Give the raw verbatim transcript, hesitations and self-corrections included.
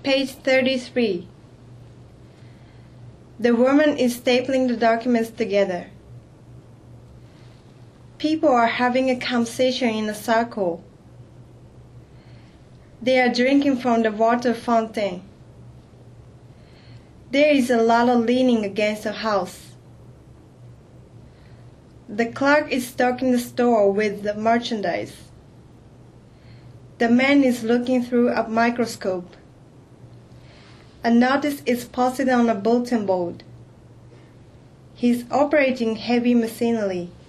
Page thirty-three. The woman is stapling the documents together. People are having a conversation in a circle. They are drinking from the water fountain. There is a ladder leaning against a house. The clerk is stocking the store with the merchandise. The man is looking through a microscope. A notice is posted on a bulletin board. He is operating heavy machinery.